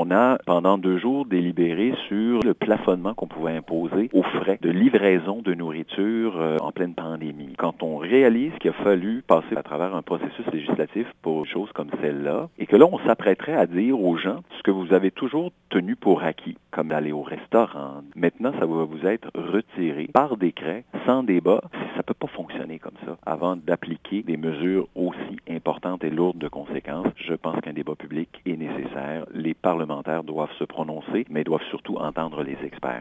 on a, pendant 2 jours, délibéré sur le plafonnement qu'on pouvait imposer aux frais de livraison de nourriture en pleine pandémie. Quand on réalise qu'il a fallu passer à travers un processus législatif pour des choses comme celle-là, et que là, on s'apprêterait à dire aux gens ce que vous avez toujours tenu pour acquis, comme aller au restaurant. Maintenant, ça va vous être retiré par décret, sans débat. Ça ne peut pas fonctionner comme ça. Avant d'appliquer des mesures aussi importantes et lourdes de conséquences, je pense qu'un débat public est nécessaire. Les parlementaires doivent se prononcer, mais doivent surtout entendre les experts.